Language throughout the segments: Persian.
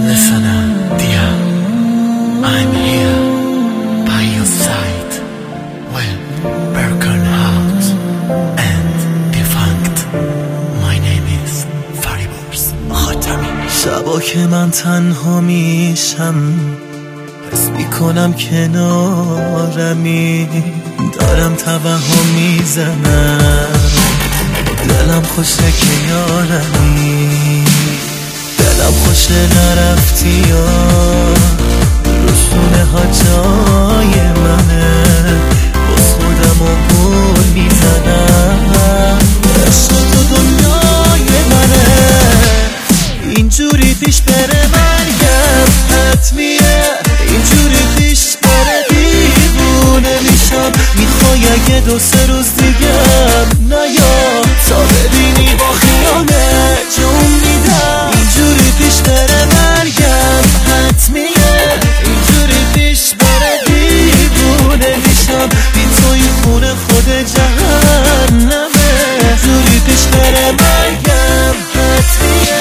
Listener, dear, I'm here by your side with broken heart and defunct. My name is Fariborz Khatami. شبا که من تنها میشم حس میکنم کنارمی، دارم توهم میزنم، دلم خوشه که یارمی، دلم خوشه نرفتی یا رسونه ها جای منه، بس خودم و گل میزنم، عشق تو دنیای منه، اینجوری پیش بره مرگم حتمیه، اینجوری پیش بره دیوونه میشم، میخوای اگه 2-3 روز دیگم نیا تا ببینی با خیانه جون میدم، اینجوری پیش بره مرگم حتمیه، اینجوری پیش بره دیوونه میشم، بی تو این خونه خود جهنمه، اینجوری پیش بره مرگم حتمیه.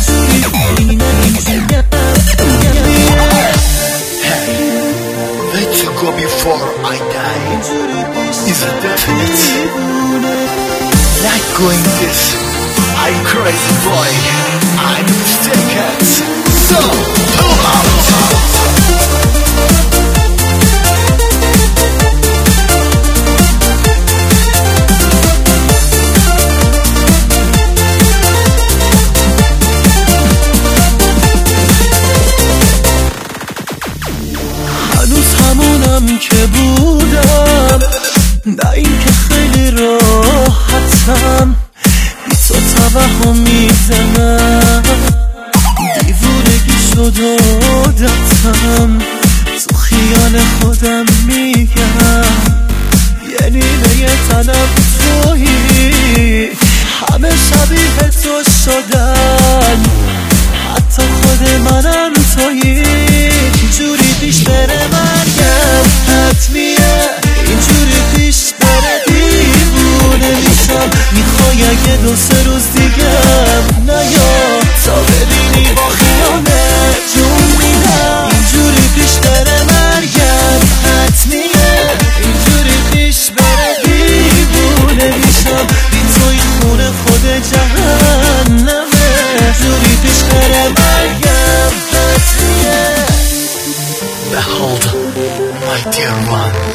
Let you go before I die is a definite. Like going this, I'm crazy boy, I'm mistaken. So, pull out. همونم که بودم، نه این که خیلی راحتم، بی تو توهم میزنم، دیوونگی شد عادتم، تو خیال خودم میگم، یه نیمه تنم تویی، همه شبیه تو شدن، حتی خود منم تویی، اینجوری پیش بره مرگم حتمیه، اینجوری پیش بره دیوونه میشم، میخوای اگه 2-3 روز دیگم نیا تا ببینی با خیانه جون میدم، اینجوری پیش بره مرگم حتمیه، اینجوری پیش بره دیوونه میشم، بی تو این خونه خود جهنمه، اینجوری پیش بره مرگم حتمیه. Behold, my dear one,